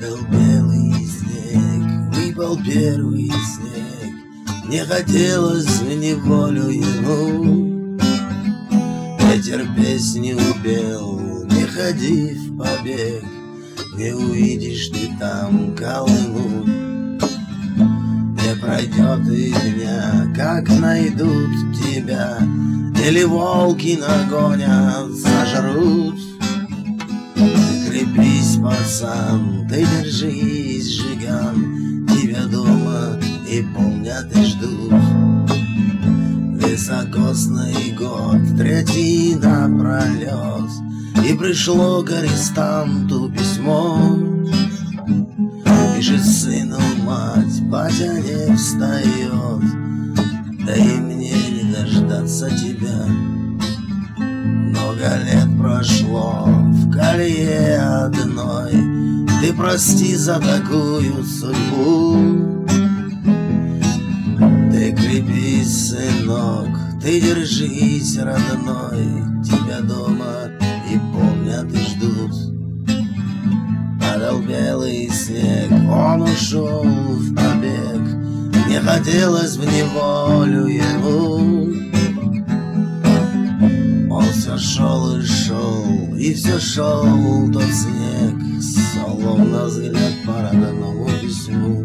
Падал белый снег, выпал первый снег, не хотелось в неволю ему. Ветер песню пел, не ходи в побег, не увидишь ты там Колыму. Не пройдет и дня, как найдут тебя, или волки нагонят, сожрут. Ты крепись, пацан, ты держись, жиган, тебя дома и помнят и ждут. Високосный год, третий напролет, и пришло к арестанту письмо. Пишет сыну мать, батя не встает, да и мне не дождаться тебя. Много лет прошло в колее одной, ты прости за такую судьбу. Ты крепись, сынок, ты держись, родной, тебя дома и помнят и ждут. Падал белый снег, он ушел в побег, не хотелось в неволю ему. Он все шел и шел, и все шел тот снег, словно взгляд по родному письму.